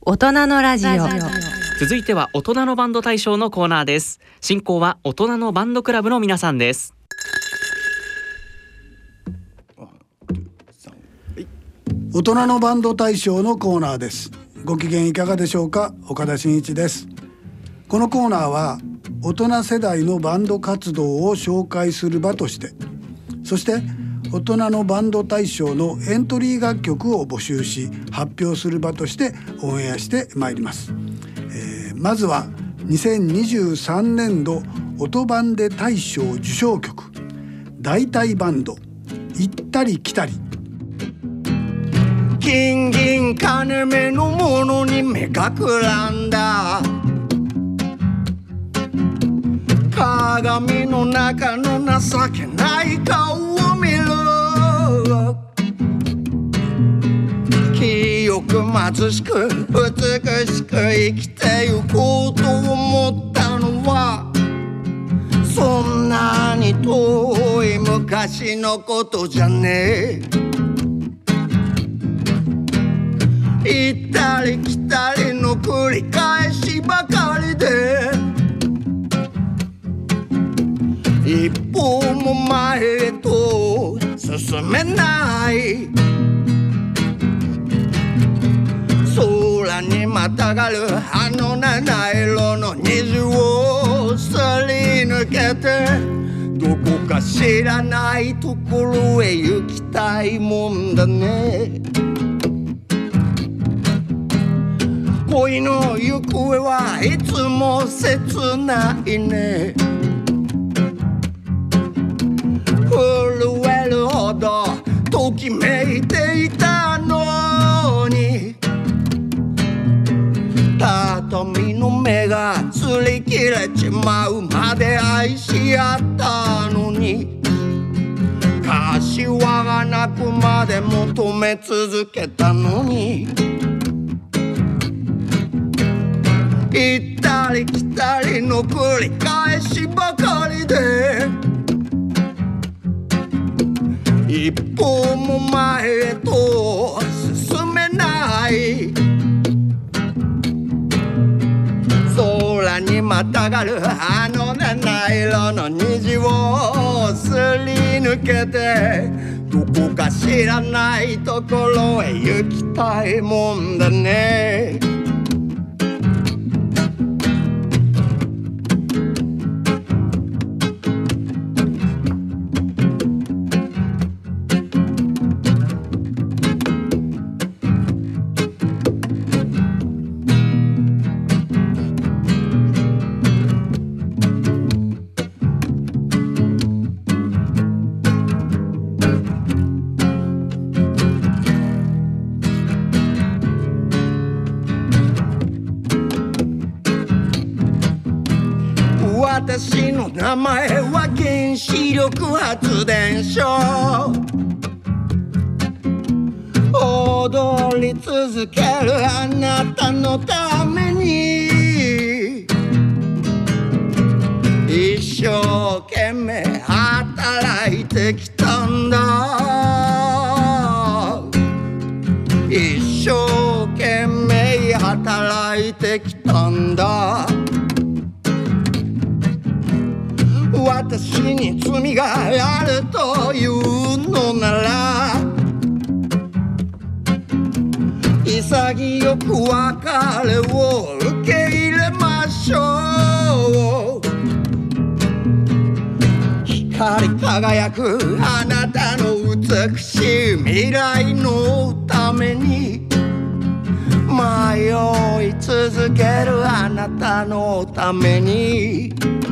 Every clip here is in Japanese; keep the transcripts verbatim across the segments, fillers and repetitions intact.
大人のラジオ。 続いては大人のバンド大賞のコーナーです。進行は大人のバンドクラブの皆さんです。 大人のバンド大賞のコーナーです。ご機嫌いかがでしょうか。岡田真一です。このコーナーは大人世代のバンド活動を紹介する場として、そして大人のバンド大賞のエントリー楽曲を募集し発表する場としてオンエアしてまいります。えー、まずはにせんにじゅうさんねんど音バンデ大賞受賞曲、大体バンド行ったり来たり。 金銀金目のものに目がくらんだ、鏡の中の情けない顔を見る。清く貧しく美しく生きてゆこうと思ったのは、そんなに遠い昔のことじゃねえ。行ったり来たりの繰り返しばかりで、一歩も前へと進めない。空にまたがるあの七色の虹をすり抜けて、どこか知らないところへ行きたいもんだね。恋の行方はいつも切ないね。震えるほどときめいていたのに、畳の目が擦り切れちまうまで愛し合ったのに、柏が鳴くまで求め続けたのに、行ったり来たりの繰り返しばかりで、一歩も前へと進めない。空にまたがるあの七色の虹をすり抜けて、どこか知らないところへ行きたいもんだね。私の名前は原子力発電所。踊り続けるあなたのために、一生懸命働いてきたんだ。一生懸命働いてきたんだ。私に罪があるというのなら、潔く別れを受け入れましょう。光り輝くあなたの美しい未来のために、迷い続けるあなたのために、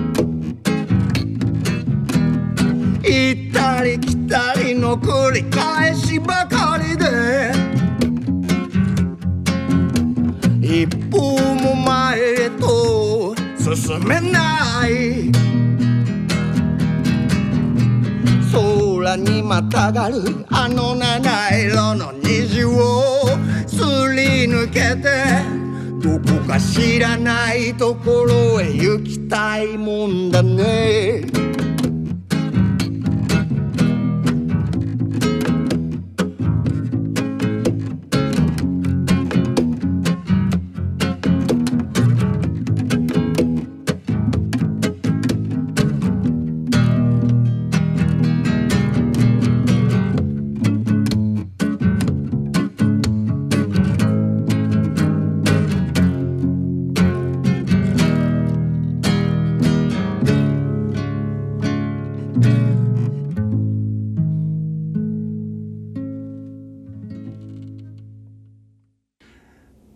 行ったり来たりの繰り返しばかりで、一歩も前へと進めない。空にまたがるあの七色の虹をすり抜けて、どこか知らないところへ行きたいもんだね。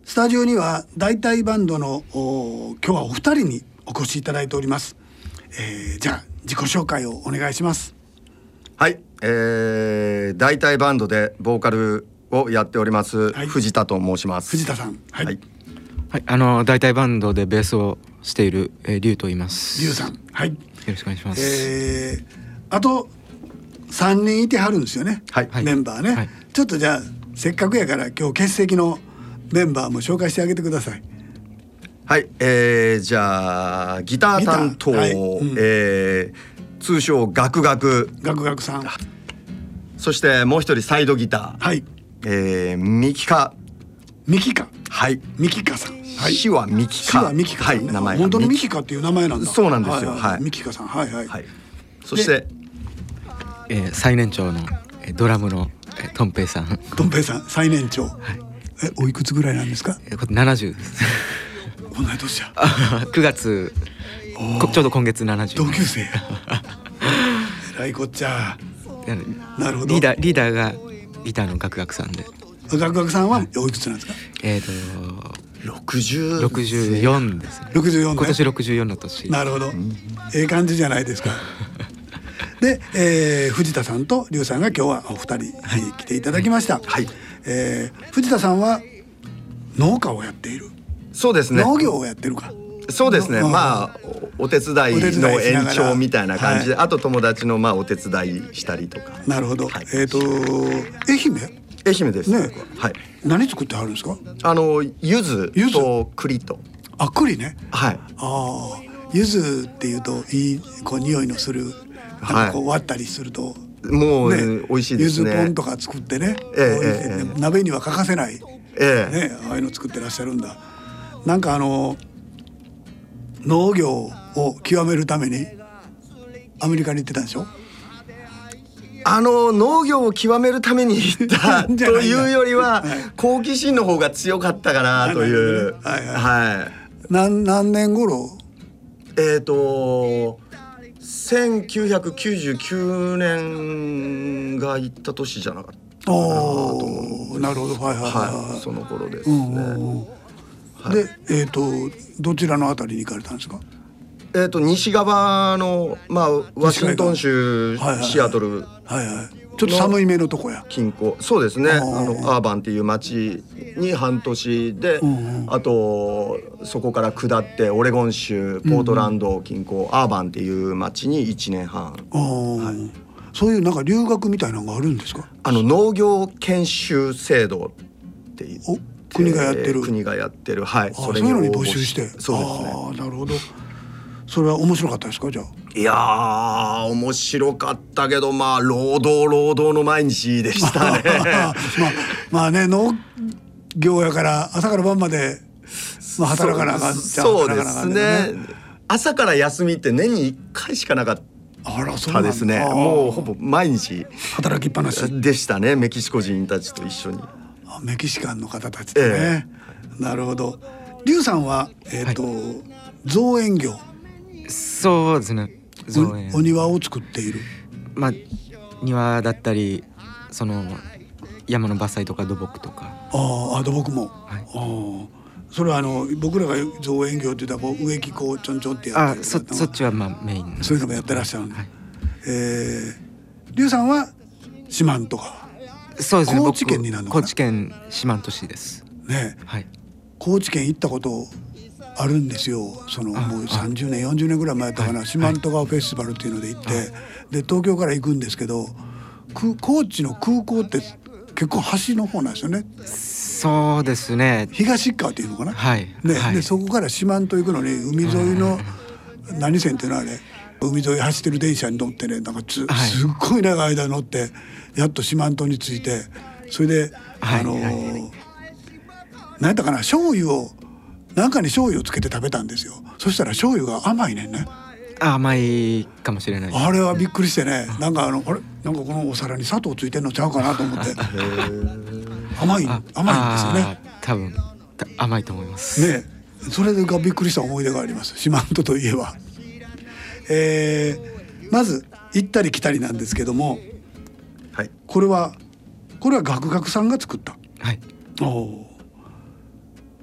スタジオには大体バンドの今日はお二人にお越しいただいております。えー、じゃあ自己紹介をお願いします。 はい、えー、大体バンドでボーカルをやっております、はい、藤田と申します。 藤田さん、はい、はいはい、あの大体バンドでベースをしている、えー、リュウと言います。 リュウさん、はい、よろしくお願いします。 えー、あとさんにんいてはるんですよね、はい、メンバーね、はい、ちょっとじゃあせっかくやから今日欠席のメンバーも紹介してあげてください。 はい、えー、じゃあギター担当、はい、うん、えー、通称ガクガクガクガクさん、 そしてもう一人サイドギター、はい、えー、ミキカミキカ、 はい、 ミキカさん、はい、 シはミキカ、 シはミキカさん、ね、はい、名前本当のミキカっていう名前なんだ。 そうなんですよ、 はいはいはい、ミキカさん、はいはい、はい、 そして、 えー、最年長のドラムのトンペイさん。 トンペイさん最年長、はい、えおいくつぐらいなんですか？ えこれななじゅうです。 同い年や。 くがつちょうど今月ななじゅう。 同級生や。えらいこっちゃ。なるほど。 リーダーリーダーがギターのガクガクさんで。 ガクガクさんはおいくつなんですか？ えっとろくじゅう、 ろくじゅうよんですね。 ろくじゅうよんね。 今年ろくじゅうよんの年。 なるほど。ええ感じじゃないですか。で、えー、藤田さんとリュウさんが今日はお二人、はい、来ていただきました。はい、えー、藤田さんは農家をやっている。 そうですね。 農業をやってるか。 そうですね。まあお手伝いの延長みたいな感じで、はい、あと友達のまあお手伝いしたりとか。 なるほど。はい、えっ、ー、と愛媛。 愛媛ですね。 はい。何作ってはるんですか？ あの柚子と栗と。 あ、栗ね。 はい。 ああ、柚子っていうといいこう匂いのする。なんかこう割ったりすると、 もう、ね、美味しいですね。 柚子ポンとか作ってね、 えーえー、 鍋には欠かせない、 えーね、ああいうの作ってらっしゃるんだ。なんかあの農業を極めるためにアメリカに行ってたんでしょ？ あの農業を極めるために行ったというよりは、はい、好奇心の方が強かったかなという。はいはいはい、 何, 何年頃？ えっとせんきゅうひゃくきゅうじゅうきゅうねんが行った年じゃなかったかなと思うんです。 なるほど、はいはいはい、 はい、その頃ですね。うんうんうん、 はい、で、えーとどちらのあたりに行かれたんですか？ えーと西側のまあワシントン州、はいはいはい、シアトル、 はいはい、ちょっと寒い目のとこや。 近郊、そうですね。あのアーバンっていう町に半年で、うんうん、あとそこから下ってオレゴン州ポートランド近郊、うんうん、アーバンっていう町にいちねんはん。はい、 そういうなんか留学みたいなのがあるんですか？ あの農業研修制度っていう国がやってる国がやってる、はい、 それに応募して。 そうですね。 あ、なるほど。それは面白かったですか？じゃあ。 いやー面白かったけど、まあ労働労働の毎日でしたね。まあまあね、農業やから朝から晩まで、まあ、働かなあかんじゃん。 そうですね。朝から休みって年にいっかいしかなかったですね。もうほぼ毎日働きっぱなしでしたね。メキシコ人たちと一緒に。 あ、メキシカンの方たちでね、えー、なるほど。リュウさんはえっ、ー、と、はい、造園業。 そうですね。 お, お庭を作っている。 まあ庭だったり、その山の伐採とか土木とか。 ああ、土木も。はい、あ、それはあの僕らが造園業って言ったら植木こうちょんちょんってやってる。 あ、そ, そっちはまあメイン。 そういうのもやってらっしゃるんで。はい、えー、リュウさんは四万十川。 そうですね。 高知県になるのかな。 高知県四万十市です。ね。はい。 高知県行ったことあるんですよ。そのもうさんじゅうねんよんじゅうねんぐらい前やったかな、四万十川フェスティバルっていうので行って、はい、で東京から行くんですけど、高知の空港って結構端の方なんですよね。 そうですね。 東側っていうのかな。 はい。 ね、 はい、 でそこから四万十行くのに海沿いの何線っていうのはね、海沿い走ってる電車に乗ってね、なんかつ、はい、すっごい長い間乗ってやっと四万十に着いて、それで、はい、あのーはい、何やったかな、醤油をなんかに醤油をつけて食べたんですよ。そしたら醤油が甘いねんね。 甘いかもしれない。 あれはびっくりしてね、なんかあのあれなんかこのお皿に砂糖ついてんのちゃうかなと思って甘い甘いんですよね。 多分甘いと思いますね。それがびっくりした思い出があります。四万十といえば、えー、まず行ったり来たりなんですけども、はい、これはこれはガクガクさんが作った。 はい。 お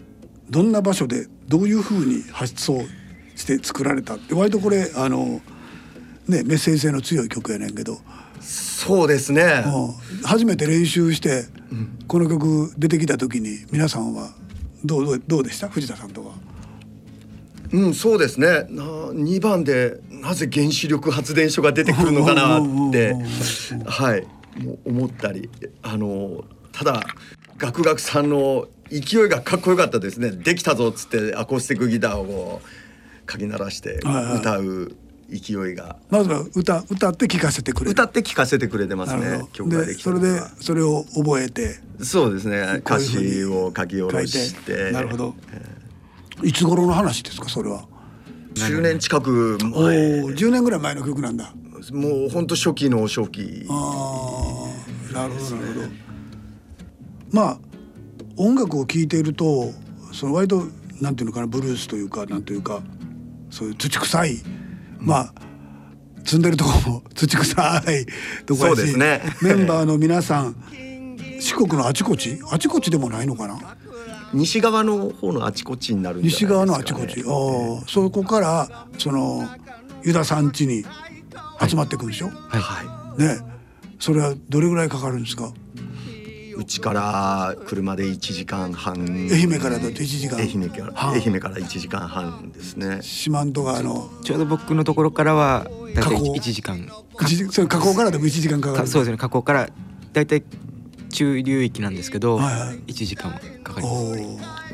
どんな場所でどういうふうに発想して作られたって、割とこれあの、ね、メッセージ性の強い曲やねんけど。 そうですね、 うん、初めて練習して、うん、この曲出てきた時に皆さんはどう、どう、どうでした？藤田さんとか。 うん、そうですね。なにばんでなぜ原子力発電所が出てくるのかなってはいもう思ったり、あのただガクガクさんの勢いがかっこよかったですね。できたぞっつってアコースティックギターをかき鳴らして歌う勢いが、 まずは歌歌って聴かせてくれる歌って聴かせてくれてますね。曲ができたでそれでそれを覚えて、 そうですね、歌詞を書き下ろして。 なるほど、えーいつ頃の話ですかそれは？ じゅうねん近く前。 おじゅうねんぐらい前の曲なんだ。 もうほんと初期の初期。 ああ、なるほどなるほど。まあ音楽を聴いているとその割となんていうのかな、ブルースというかなんというかそういう土臭い、まあ積んでるところも土臭いところやし、 そうですねメンバーの皆さん四国のあちこちあちこちでもないのかな、 西側の方のあちこちになるんじゃないですかね。 西側のあちこち、ああ、そこからそのユダさん家に集まってくるんでしょ。 はい、はい、 ね、それはどれぐらいかかるんですか？ うちから車でいちじかんはん。 愛媛からだといちじかん。 愛媛から愛媛からいちじかんはんですね。 四万十川のちょうど僕のところからはだいたいいちじかん。 それ河口からでもいちじかんかかる。 そうですね、河口からだいたい中流域なんですけど、はいはい、いちじかんはかかります。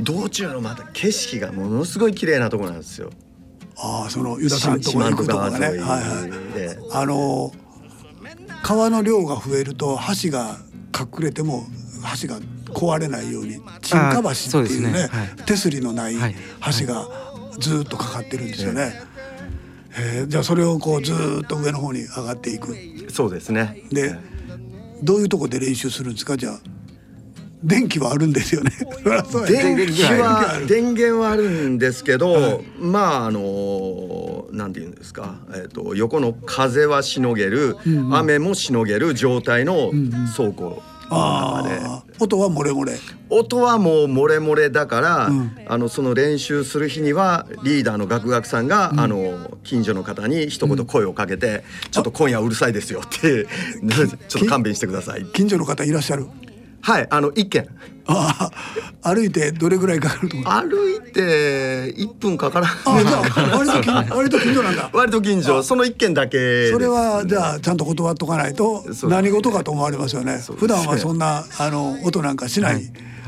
道中のまた景色がものすごい綺麗なところなんですよ。 ああ、そのユダさんとこ行くとこがね、はいはい、あの川の量が増えると橋が隠れても橋が壊れないように沈下橋っていうね、ね、はい、手すりのない橋がずっとかかってるんですよね、はいはい、えー、じゃあそれをこうずっと上の方に上がっていく。 そうですね。 でどういうとこで練習するんですか？じゃあ電気はあるんですよね。 電気は電源はあるんですけど、はい、まああのなんていうんですか、えーと、横の風はしのげる、うんうん、雨もしのげる状態の倉庫の中で、うんうん、 音は漏れ漏れ音はもう漏れ漏れだから、うん、あのその練習する日にはリーダーのガクガクさんが、うん、あの近所の方に一言声をかけて、うん、ちょっと今夜うるさいですよってちょっと勘弁してください。 近所の方いらっしゃる？ はい、あの一軒。 ああ、歩いてどれぐらいかかると思う？ 歩いていっぷんかからない。 あ、じゃあ割と近割と近所なんだ。 割と近所、その一軒だけですね。 それはじゃあちゃんと断っとかないと何事かと思われますよね。普段はそんなあの音なんかしない、はい、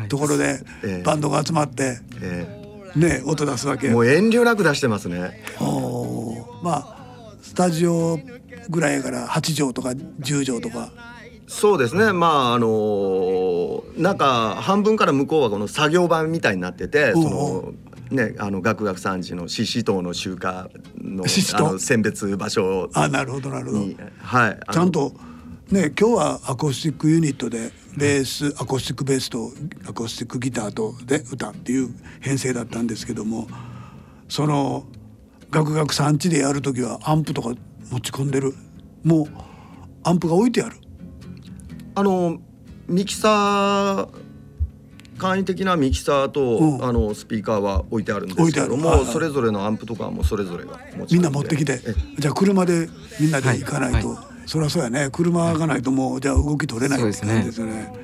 ところでバンドが集まって、えー、ね、音出すわけ。 もう遠慮なく出してますね。 お、まあスタジオぐらいからはちじょうとかじゅうじょうとか。 そうですね、まああのなんか半分から向こうはこの作業場みたいになってて、そのね、あのガクガクさんちのシシトウの集荷のあの選別場所に、 あ、なるほどなるほど、 はい、 ちゃんとね、今日はアコースティックユニットでベース、アコースティックベースとアコースティックギターとで歌っていう編成だったんですけども、そのガクガクさんちでやるときはアンプとか持ち込んでる？もうアンプが置いてある？ あのミキサー、簡易的なミキサーと、うん、あのスピーカーは置いてあるんですけども、はいはい、それぞれのアンプとかもそれぞれが持ちみんな持ってきて、じゃあ車でみんなで行かないと、はいはい、そりゃそうやね、車がないともうじゃあ動き取れないって感じですよね。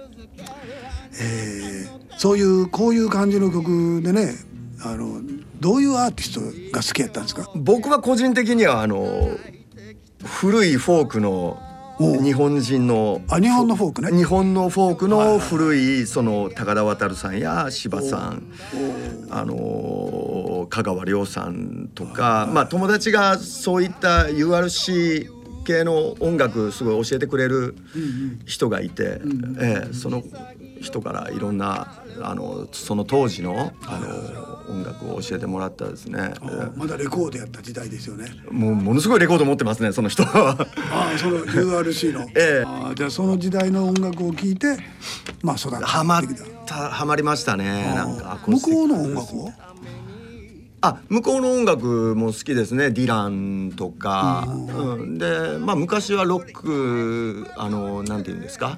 えー、そういうこういう感じの曲でね、あのどういうアーティストが好きやったんですか？ 僕は個人的にはあの古いフォークの日本人のあ、日本のフォークね、 日本のフォークの古いその高田渡さんや柴さん、あの香川亮さんとか、まあ友達がそういった ユーアールシー 系の音楽すごい教えてくれる人がいて、ええ、その人からいろんなあのその当時のあの音楽を教えてもらったですね。 まだレコードやった時代ですよね。 もうものすごいレコード持ってますね、その人は。 ああ、その ユーアールシー の。ええ、あ、じゃあその時代の音楽を聴いて、まあ育ってはまったハマりましたね。なんか向こうの音楽は？ あ、向こうの音楽も好きですね。ディランとか、うん、で、まあ昔はロック、あのなんていうんですか、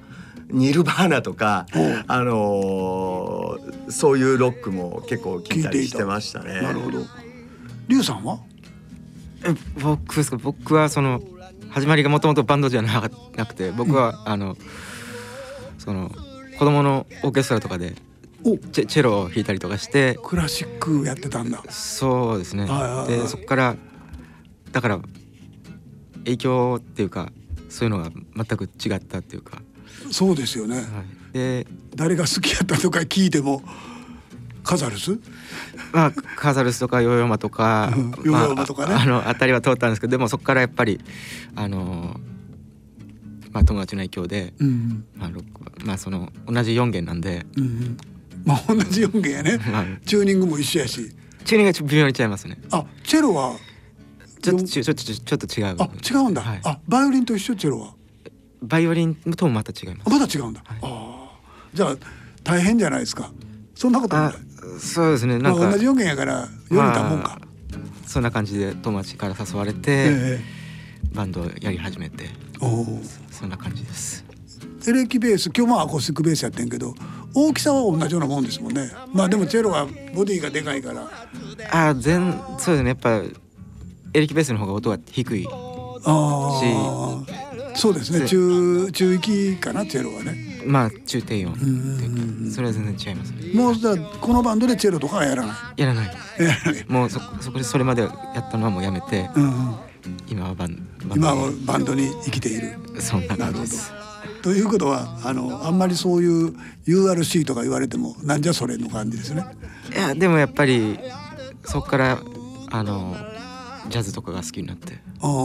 ニルバーナとか、あのー、そういうロックも結構聴いたりしてましたね。 なるほど。リュウさんは？ え僕ですか。僕はその始まりがもともとバンドじゃなくて、僕は、うん、あのその子供のオーケストラとかでチ ェ, チェロを弾いたりとかして、 クラシックやってたんだ。 そうですね。 はいはいはい、 でそこからだから影響っていうかそういうのが全く違ったっていうか。 そうですよね、はい、 で誰が好きやったとか聞いてもカザルス、 まあ、カザルスとかヨーヨーマとかヨーヨーマとかね、 まあ、あの当たりは通ったんですけど、でもそこからやっぱりあの、まあ、友達の影響で、うんまあロックまあ、その同じよん弦なんで、 うん、まあ同じよん弦やね、まあ、チューニングも一緒やし。 チューニングが微妙に違いますね。 あ、チェロはちょっとちょっとちょっと違う。 あ、違うんだ、はい、あ、バイオリンと一緒？チェロはバイオリンともまた違います。 また違うんだ、はい、あじゃあ大変じゃないですか。そんなことない？ そうですね、なんか、 まあ、同じよん弦やからよめたもんか、まあ、 そんな感じで友達から誘われて、えー、バンドをやり始めて、おそんな感じです。 エレキベース、今日もアコースティックベースやってんけど大きさは同じようなもんですもんね。まあでもチェロはボディがでかいから。 あ全そうですね、やっぱエレキベースの方が音が低いし。 あそうですね、中中域かなチェロはね。 まあ中低音っていうか、それは全然違いますね。 もうだこのバンドでチェロとかはやらない？ やらない。もう そ, そこでそれまでやったのはもうやめて、うん、今はバンバン今はバンドに生きている。 そんな感じです。 ということは あのあんまりそういう ユーアールシー とか言われてもなんじゃそれの感じですね。 いやでもやっぱりそこからあのジャズとかが好きになって、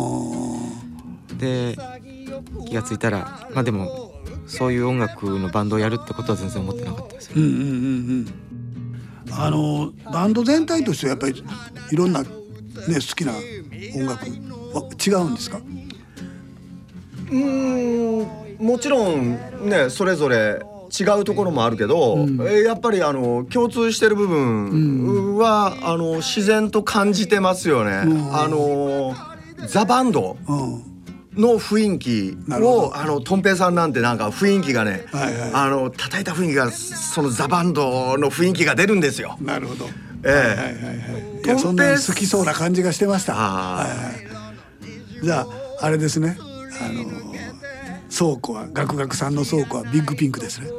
で気がついたら、まあでもそういう音楽のバンドをやるってことは全然思ってなかったですよ。うんうんうんうん。 あのバンド全体としてやっぱりいろんな、ね、好きな音楽は違うんですか？ うーん、もちろんねそれぞれ違うところもあるけど、うん、やっぱりあの共通してる部分は、うん、あの自然と感じてますよね。うん、あのザ・バンドの雰囲気を、あのとんぺいさんなんてなんか雰囲気がね、はいはい、あの叩いた雰囲気がそのザ・バンドの雰囲気が出るんですよ。 なるほど。 ええ、はいはいはいはい。 いやそんな好きそうな感じがしてました。はいはい、じゃああれですね。あの倉庫はガクガクさんの倉庫はビッグピンクですね。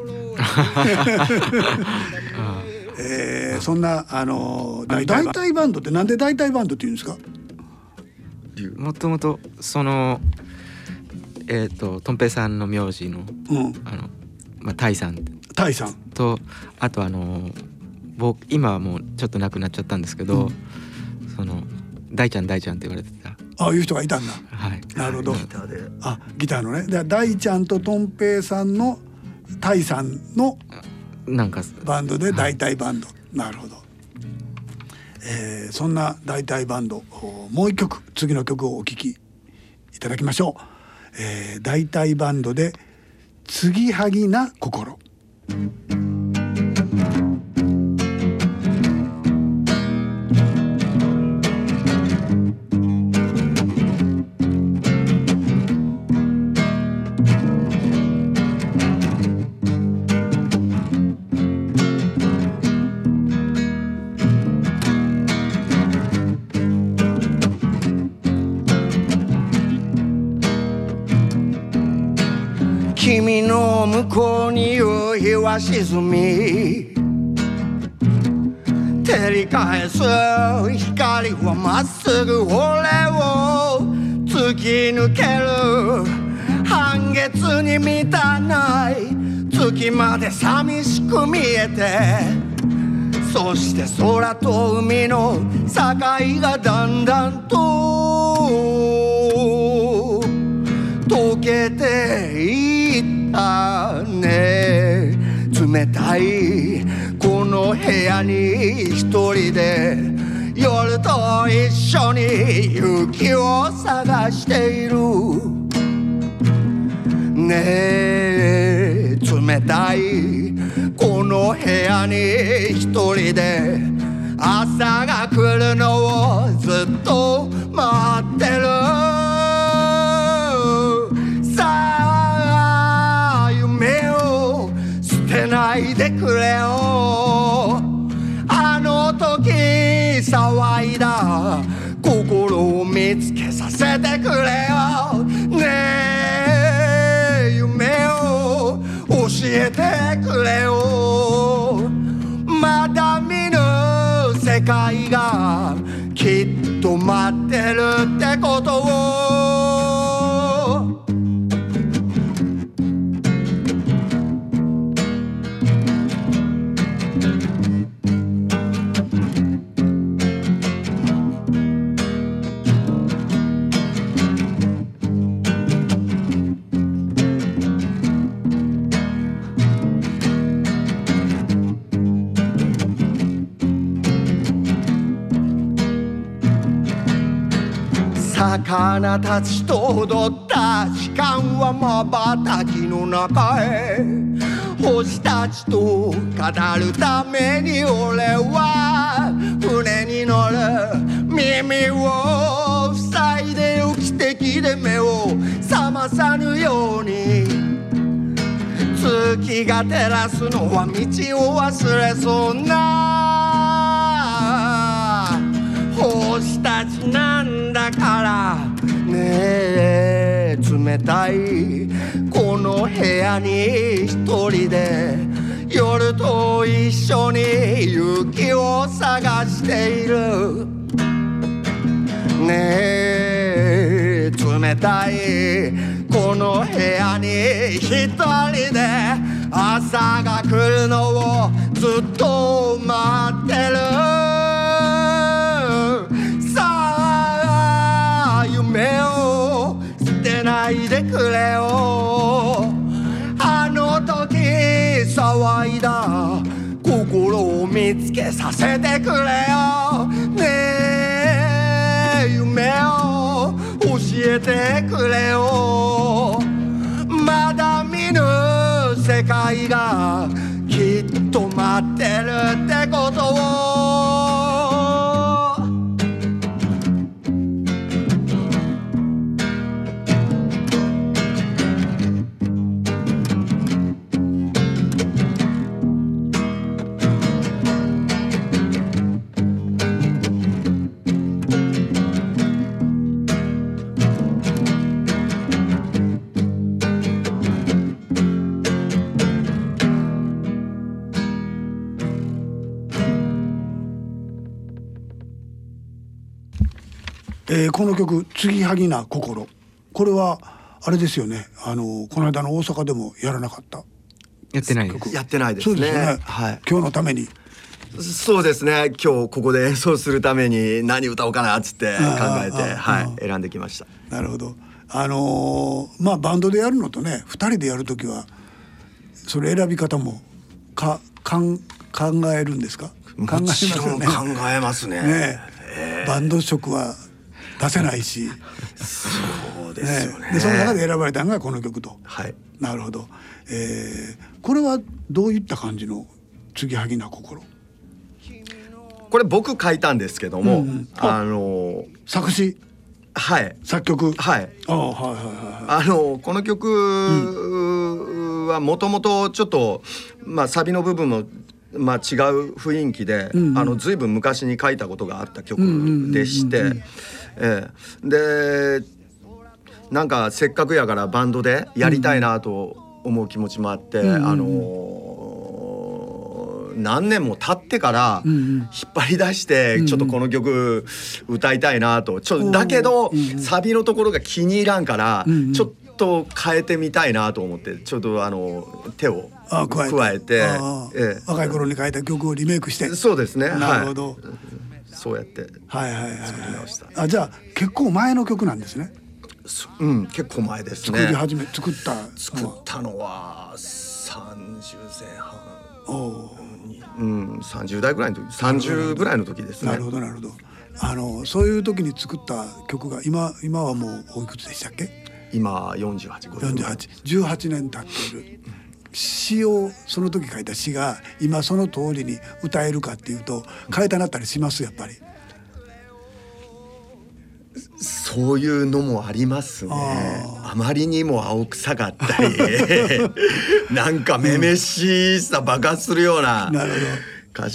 えー、そんなあの大体バンドってなんで大体バンドって言うんですか？ もともとそのえっ、ー、ととんぺいさんの名字の、うん、あのまあタイさんタイさんとあとあの僕今はもうちょっと亡くなっちゃったんですけど、うん、その大ちゃん大ちゃんって言われてた。 ああいう人がいたんだ。 はい。 なるほど。ギターで。あ、ギターのね。で、大ちゃんととんぺいさんのタイさんのなんかバンドで大体バンド。はい、なるほど。えー、そんな大体バンドもう一曲次の曲をお聴きいただきましょう。えー、大体バンドで継ぎはぎな心。 君の向こうに夕日は沈み照り返す光はまっすぐ俺を突き抜ける半月に満たない月まで寂しく見えてそして空と海の境がだんだんと溶けていったね冷たいこの部屋に一人で夜と一緒に雪を探しているねえ冷たいこの部屋に一人で朝が来るのをずっと待ってるさあ夢をが心を見つけさせてくれよ。ねえ夢を教えてくれよ。まだ見ぬ世界がきっと待ってるってことを。魚たちと踊った時間は瞬きの中へ。星たちと語るために俺は船に乗る。耳を塞いで浮き敵で目を覚まさぬように。月が照らすのは道を忘れそうな星たちなんだからねえ。冷たいこの部屋に一人で夜と一緒に雪を探している。ねえ冷たいこの部屋に一人で朝が来るのをずっと待ってる。さあ夢を捨てないでくれよ。あの時騒いだ心を見つけさせてくれよ。ねえ夢を教えてくれよ。まだ見ぬ世界がきっと待ってるってことを。 えー、この曲「継ぎはぎな心」、これはあれですよね、あのこの間の大阪でもやらなかった？ やってないです。 やってないですね。 そうですよね、 はい、 今日のために。 そうですね、今日ここで演奏するために何歌おうかなっつって考えて、はい、選んできました。 なるほど。あのー、まあバンドでやるのとねふたりでやるときはそれ選び方もかかん考えるんですか？考えますよね。 もちろん考えますね。 ねえー、 バンド色は出せないしそうですよね。 ねでその中で選ばれたのがこの曲と。 はい。 なるほど。えー、これはどういった感じの継ぎはぎな心？ これ僕書いたんですけども、うんうん、あの作詞、 はい、 作曲、 はい、 あ、はいはいはいはい、 あのこの曲はもともとちょっと、まあ、サビの部分もまあ、違う雰囲気で、うんうん、あの随分昔に書いたことがあった曲でして、えー、でなんかせっかくやからバンドでやりたいなと思う気持ちもあって、うんうん、あのー、何年も経ってから引っ張り出してちょっとこの曲歌いたいなと、ちょだけどサビのところが気に入らんからちょっと変えてみたいなと思ってちょっとあの手をああ加えて、 加えてええ、若い頃に書いた曲をリメイクして。 そうですね。 なるほど、はい、 そうやってはいはいはい、 作り直した。 あ、じゃあ結構前の曲なんですね。 うん、結構前ですね。 作り始め作った作ったのはさんじゅうぜんはん、 おうん、さんじゅう代ぐらいの時、さんじゅうぐらいの時ですね。 なるほどなるほど。あのそういう時に作った曲が今今はもうおいくつでしたっけ？ 今よんじゅうはち、 よんじゅうはち、じゅうはちねん経っている。詩をその時書いた詩が今その通りに歌えるかっていうと変えたなったりします？やっぱりそういうのもありますね。 あ, あまりにも青臭かったりなんかめめしさ爆発するような歌詞だっ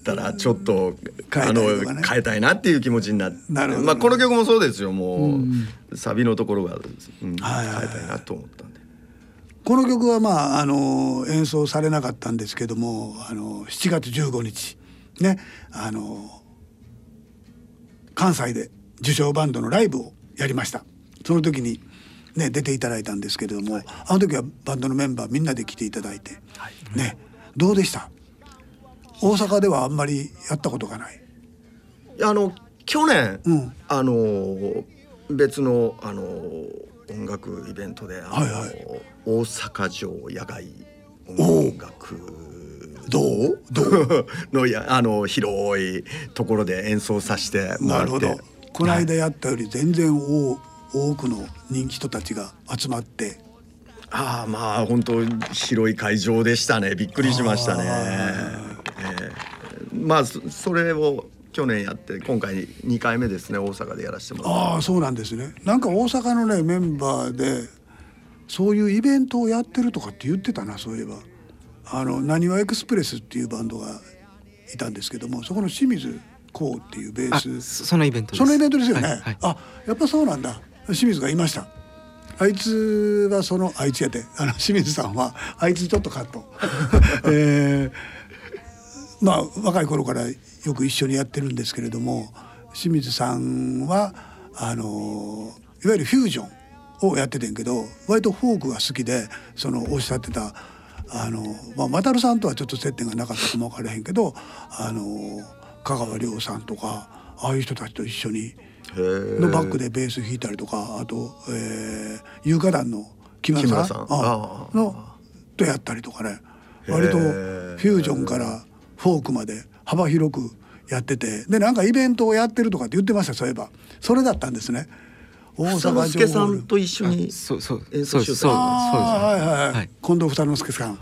ったらちょっと変えたいあのとかね変えたいなっていう気持ちになって、 なるほどねまあこの曲もそうですよ。もう、 うんサビのところが、うんはいはいはい変えたいなと思ったんで。 この曲はまああの演奏されなかったんですけども、あのしちがつじゅうごにちね、あの関西で受賞バンドのライブをやりました。その時にね出ていただいたんですけれども、はい、あの時はバンドのメンバーみんなで来ていただいて、はい、ね、どうでした？大阪ではあんまりやったことがない。 あの去年、うん、あの別のあの音楽イベントで、あの、はいはい、大阪城野外音楽どうどうのやあの広いところで演奏させてもらって、なるほど。 この間やったより全然多多くの人気人たちが集まって、 ああまあ本当広い会場でしたね。びっくりしましたね。えー、まあ そ, それを去年やって今回にかいめですね、大阪でやらせてもらって。 ああそうなんですね。なんか大阪のねメンバーでそういうイベントをやってるとかって言ってたな。そういえばあのなにわエクスプレスっていうバンドがいたんですけども、そこの清水こうっていうベース、 そのイベントです。 そのイベントですよね、 はいはい、 あやっぱそうなんだ。清水がいました。あいつはそのあいつやってあの清水さんはあいつちょっとカット、えー、まあ若い頃からよく一緒にやってるんですけれども、清水さんはあのいわゆるフュージョンをやっててんけど、割とフォークが好きで、そのおっしゃってたあの、まあ、マタルさんとはちょっと接点がなかったかも分からへんけど、あの香川亮さんとかああいう人たちと一緒にのバックでベース弾いたりとか、あと、えー、有価団の木村さん、さんああのとやったりとかね、割とフュージョンからフォークまで幅広くやってて、でなんかイベントをやってるとかって言ってました。そういえばそれだったんですね。 大阪城之助さんと一緒にそうそう演奏してた。 はいはいはい、近藤二之助さん、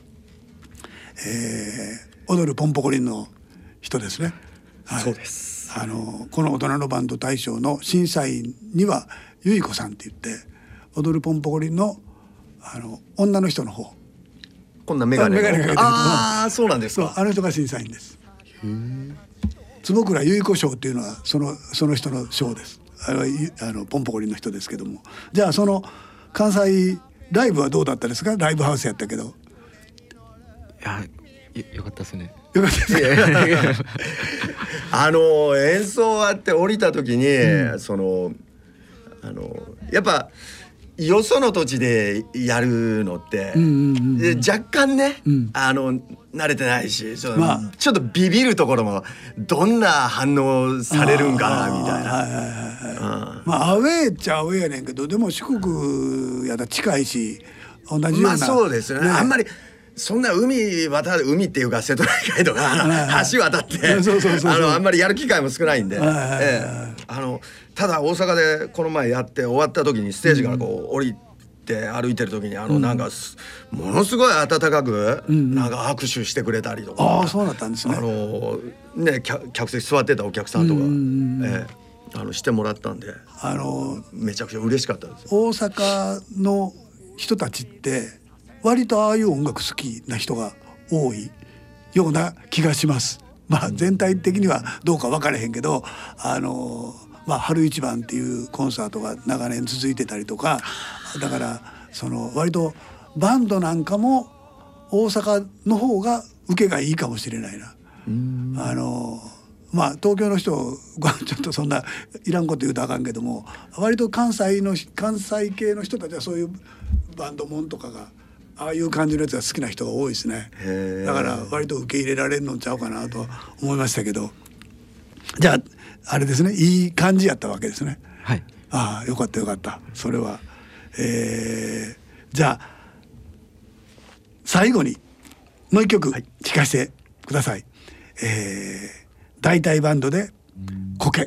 えー、踊るポンポコリンの人ですね。はい、 そうです。 あのこの大人のバンド大賞の審査員にはゆいこさんって言って、踊るポンポコリンのあの女の人の方、 こんなメガネの、 メガネかけてる、 ああそうなんですか。 あの人が審査員です。坪倉ゆい子賞っていうのはそのその人の賞です。あのあのポンポコリンの人ですけども、じゃあその関西ライブはどうだったですか？ライブハウスやったけど。いや よ, よかったですね。 よかったです。 あの演奏終わって降りた時に、うん、そのあのやっぱよその土地でやるのって、うんうんうん、若干ね、うん、あの慣れてないしちょっと、まあ、ちょっとビビるところもどんな反応されるんかなみたいな。 まあアウェーっちゃアウェーやねんけど、でも四国やったら近いし同じような、 まあそうですよね。あんまりそんな海渡る海っていうか瀬戸内海とか橋渡ってあのあんまりやる機会も少ないんで、ええ、あのただ大阪でこの前やって終わった時にステージからこう降りて歩いてる時にあのなんかものすごい温かくなんか拍手してくれたりとか、 ああそうだったんですね。 あのね客席座ってたお客さんとか、ええ、あのしてもらったんで、あのめちゃくちゃ嬉しかったです。 大阪の人たちって割とああいう音楽好きな人が多いような気がします。まあ全体的にはどうか分からへんけど、あのまあ春一番っていうコンサートが長年続いてたりとか、だからその割とバンドなんかも大阪の方が受けがいいかもしれないな。あのまあ東京の人ちょっとそんないらんこと言うとあかんけども、割と関西の関西系の人たちはそういうバンドもんとかがああいう感じのやつが好きな人が多いですね。だから割と受け入れられるのちゃうかなと思いましたけど、じゃああれですね、いい感じやったわけですね。 はい。 ああよかったよかった。それは、えー、じゃあ最後にもう一曲聴かせてください。えー、大体バンドで苔。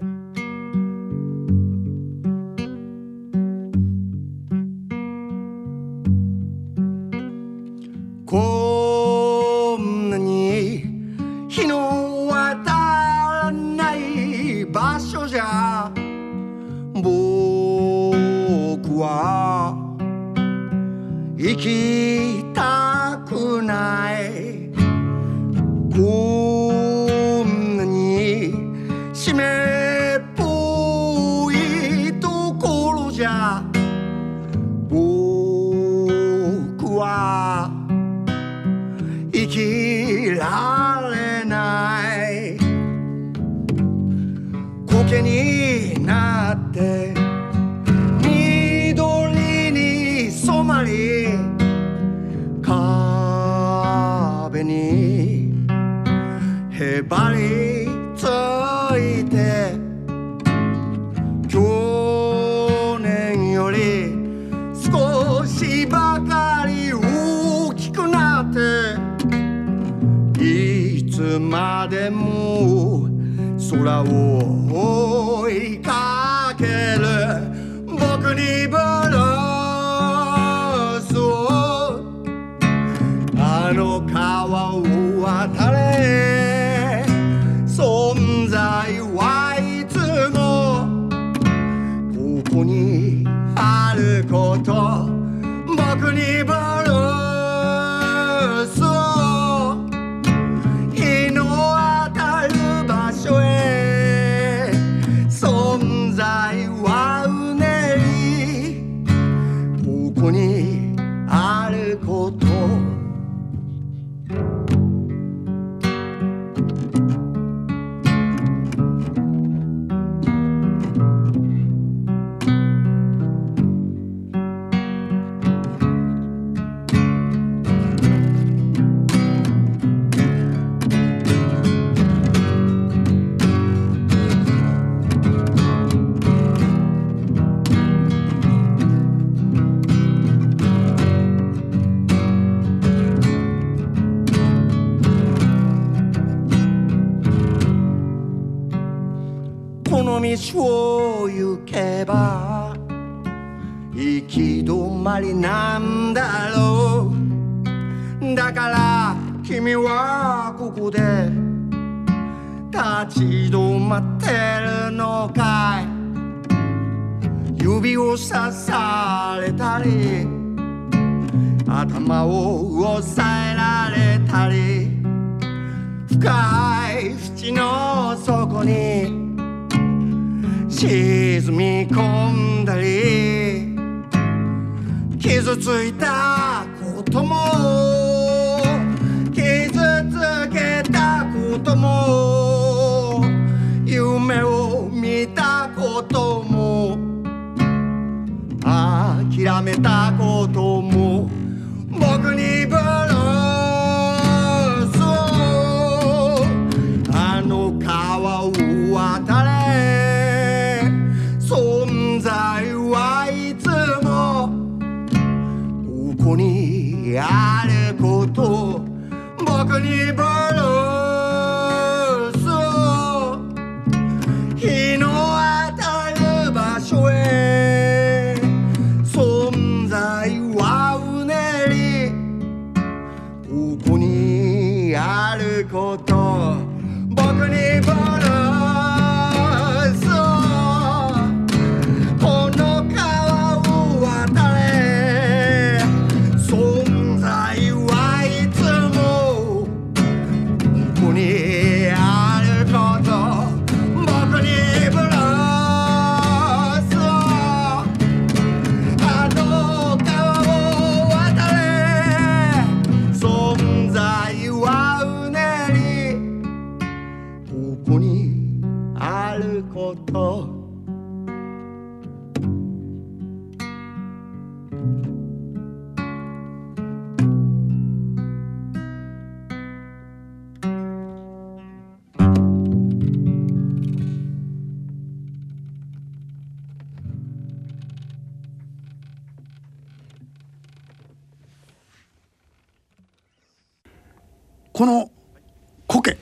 こんなに日の当たらない場所じゃ僕は生きたくない。こ湿っぽいところじゃ僕は生きられない苔になって緑に染まり壁にへばりついて去年より少しばかり大きくなっていつまでも空を追いかける僕にブルースをあの川を渡れ存在はいつもここにあること僕にブルースを日の当たる場所へ存在はうねりここにあることこの道を行けば行き止まりなんだろうだから君はここで立ち止まってるのかい指をさされたり頭を押さえられたり深い淵の底に沈み込んだり傷ついたことも傷つけたことも夢を見たことも諦めたことも僕にブルースをあの川を渡れ存在はいつもここにあること僕にブルースを日の当たる場所へ存在はうねりここにあること僕にブルースをこの苔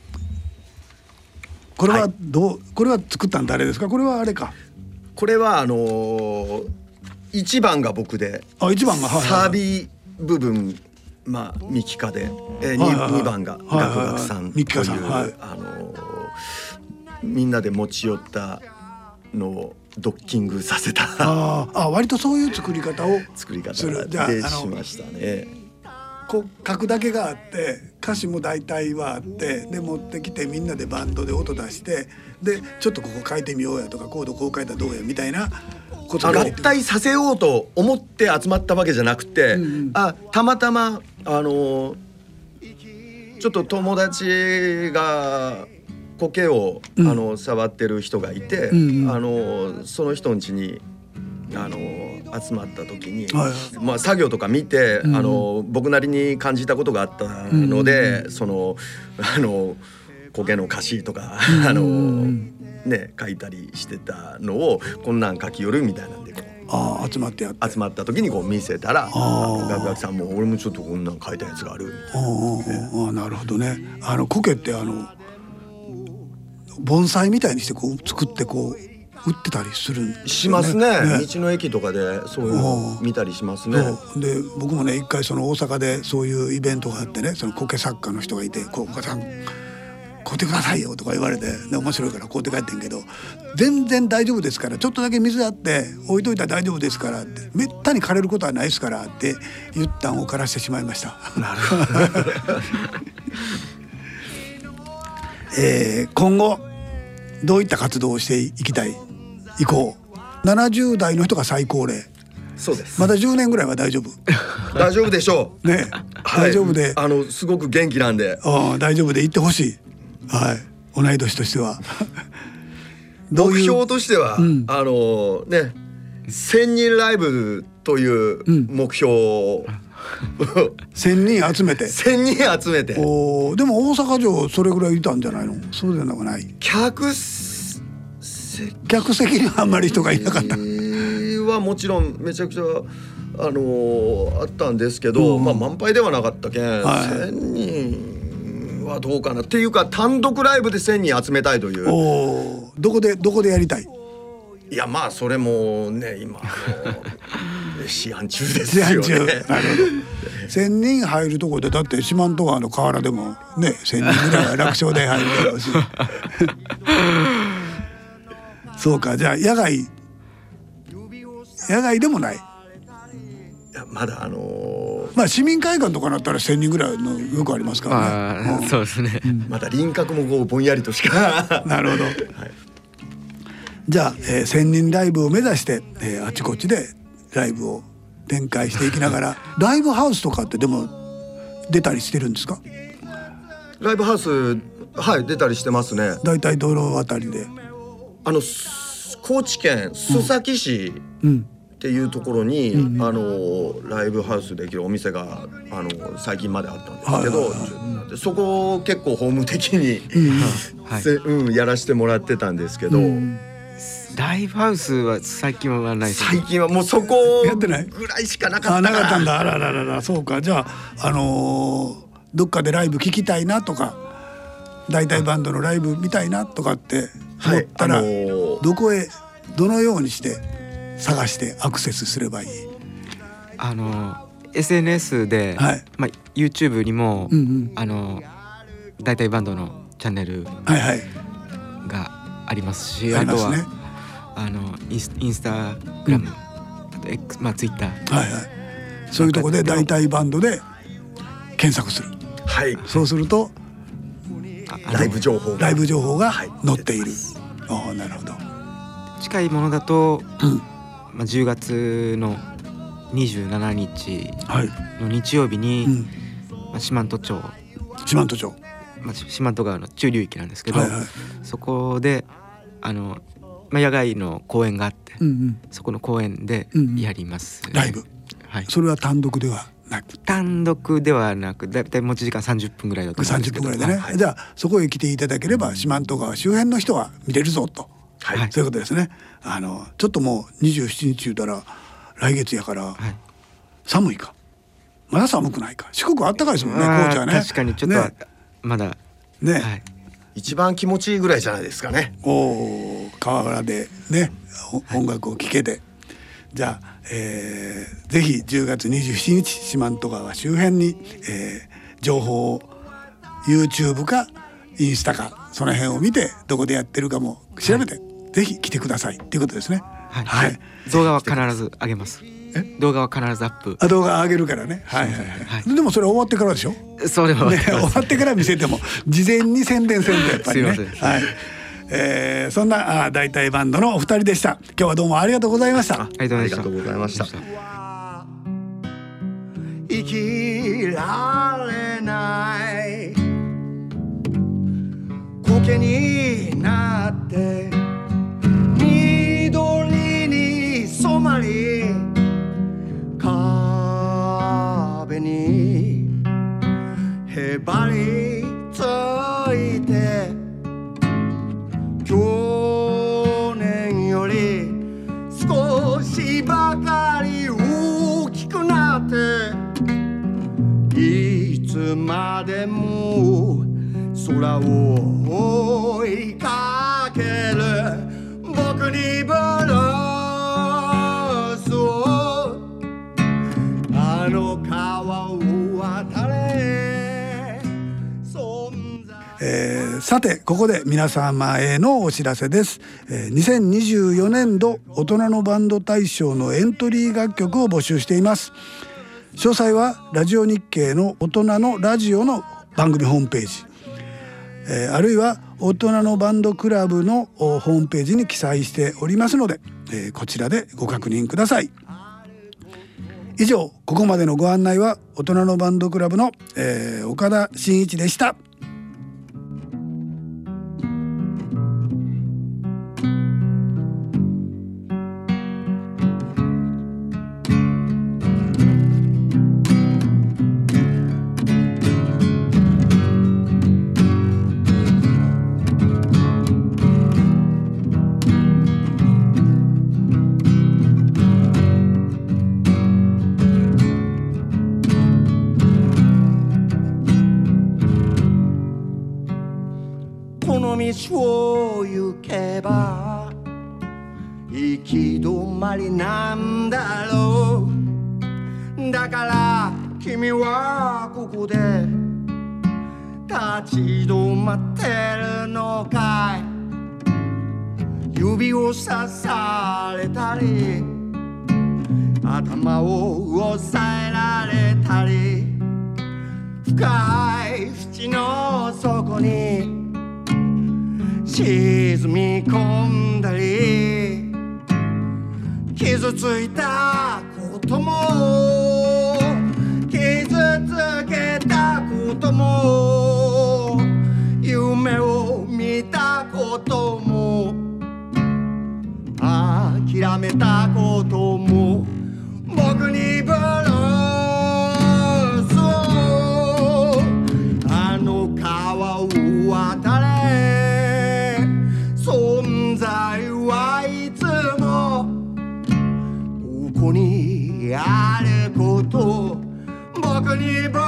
これはどう、はい、これは作ったん誰ですか。これはあれか。 これはあのー、いちばんが僕で、 あいちばんが、はいはい、 サビ部分まあミキカで、えーはいはいはい、にばんがガクガクさんという、はい、あのー、みんなで持ち寄ったのをドッキングさせたああ割とそういう作り方を作り方でしましたね。 こう書くだけがあって歌詞も大体はあってで持ってきてみんなでバンドで音出してでちょっとここ変えてみようやとかコードこう変えたらどうやみたいなこと合体させようと思って集まったわけじゃなくて、うんうん、あたまたまあのちょっと友達が苔を、うん、あの触ってる人がいて、うんうん、あのその人ん家にあの集まった時に、はい、まあ、作業とか見て、うん、あの僕なりに感じたことがあったので、うん、そのあの苔の歌詞とか、うん、あのね書いたりしてたのをこんなん書き寄るみたいなんでこうあ集まってやって集まった時にこう見せたらガクガクさんも俺もちょっとこんなん書いたやつがあるみたいな、 ね、あなるほどね。あの苔ってあの盆栽みたいにしてこう作ってこう売ってたりするんですよね。 しますね。ね、道の駅とかでそういうの見たりしますね。 で僕もね一回その大阪でそういうイベントがあってねその苔作家の人がいて「こうお母さん買うてくださいよ」とか言われてで面白いから買うて帰ってんけど全然大丈夫ですからちょっとだけ水あって置いといたら大丈夫ですからってめったに枯れることはないですからって言ったんを枯らしてしまいました。 なるほどえー、今後どういった活動をしていきたい以降ななじゅう代の人が最高齢。 そうです。 まだじゅうねんぐらいは大丈夫大丈夫でしょうね、はい、大丈夫であのすごく元気なんであ大丈夫でいってほしい。はい、同い年としてはどういう目標としては、うん、あのねせんにんライブという目標を、 うん、せんにん集めてせんにん集めておでも大阪城それぐらいいたんじゃないの。そうじゃなくない。 客客席にはあんまり人がいなかったはもちろんめちゃくちゃあのー、あったんですけど、うん、まあ満杯ではなかったけん、はい、せんにんはどうかなっていうか単独ライブでせんにん集めたいという。 おどこでどこでやりたい。 いやまあそれもね今試案中ですよね。試案中なるほどせんにん入るとこでだって四万十川の河原でもねせんにんぐらいは楽勝で入るだろうしそうかじゃあ野外野外でもない。いやまだあのー、 まあ市民会館とかなったらせんにんぐらいのよくありますからね。 うん、そうですね、うん、 まだ輪郭もこうぼんやりとしかなるほど、はい、じゃあ、えー、せんにんライブを目指して、えー、あちこちでライブを展開していきながらライブハウスとかってでも出たりしてるんですか。 ライブハウスはい出たりしてますね。 だいたいどのあたりで。 あの高知県須崎市っていうところに、うんうん、あのライブハウスできるお店があの最近まであったんですけど、はいはいはい、そこを結構ホーム的に、うんはいうん、やらせてもらってたんですけど、うん、 ライブハウスは最近はないです。 最近はもうそこぐらいしかなかったから。 あなかったんだ。あららららそうか。じゃあ、あのー、どっかでライブ聞きたいなとか大体バンドのライブ見たいなとかって思ったら、はいあのー、どこへどのようにして探してアクセスすればいい。 あの エスエヌエス で、はいまあ、YouTube にも、うんうん、あの大体バンドのチャンネルがありますし、はいはい、あとは、ね、あのインス、インスタグラム、うん、あと X、まあ、Twitter、はいはい、 そういうとこで大体バンドで検索する、 はい、 そうするとライブ情報がライブ情報が載っている、はい、あなるほど。 近いものだと、うんまあ、じゅうがつのにじゅうしちにちの日曜日に、はいうんまあ、四万十町四万十町、 まあ、四万十川の中流域なんですけど、はいはい、そこであの、まあ、野外の公演があって、うんうん、そこの公演でやります、ねうんうん、ライブ、はい、それは単独ではなく単独ではなくだいたい持ち時間さんじゅっぷんぐらいだと思うんですけどさんじゅっぷんぐらいでね、はい、じゃあそこへ来ていただければ四万十川周辺の人は見れるぞと、はい、そういうことですね。あのちょっともうにじゅうしちにち言うたら来月やから、はい、寒いかまだ寒くないか。四国あったかいですもんね高知はね。 確かにちょっと、ね、まだね、はい、 一番気持ちいいぐらいじゃないですかね。 お川原でね音楽を聴けて、はい、じゃあ、えー、ぜひじゅうがつにじゅうしちにち四万十川周辺に、えー、情報を YouTube かインスタかその辺を見てどこでやってるかも調べて、はい、ぜひ来てくださいっていうことですね。 はい、 はい、 動画は必ず上げます。動画は必ずアップ。 あ、動画上げるからね。はいはいはい。はい、でもそれ終わってからでしょ。 そうでも、 ね、終わってから見せても事前に宣伝せんとやっぱりね。 すいません。 はい。えー、そんなあ大体バンドのお二人でした。今日はどうもありがとうございました。 ありがとうございました。 生きられない苔になって緑に染まり壁にへばりついて去年より少しばかり大きくなっていつまでも空を追いかける僕にブルースをあの川を渡れ存在、 えー、さてここで皆様へのお知らせです、えー、にせんにじゅうよねんど大人のバンド大賞のエントリー楽曲を募集しています。詳細はラジオ日経の大人のラジオの番組ホームページ、えー、あるいは大人のバンドクラブのホームページに記載しておりますので、えー、こちらでご確認ください。以上ここまでのご案内は大人のバンドクラブの、えー、岡田真一でした。 この道を行けば行き止まりなんだろう。だから君はここで立ち止まってるのかい。指をさされたり頭を押さえられたり深い淵の底に沈み込んだり傷ついたことも傷つけたことも夢を見たことも諦めたことも僕にブルースをあの川を渡れ存在はいつもここにあること僕にブル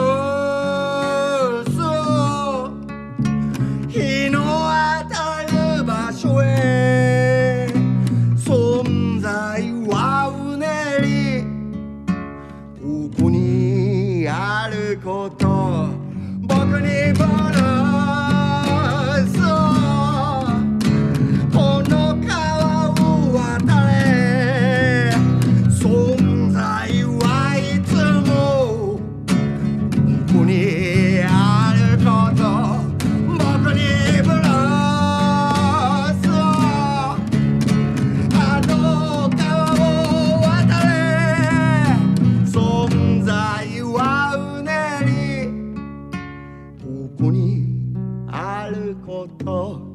ースを日の当たる場所へ存在はうねりここにあること僕にブルースをこの川を渡れ存在はいつもここにあること僕にブルースをあの川を渡れ存在はうねりここにあること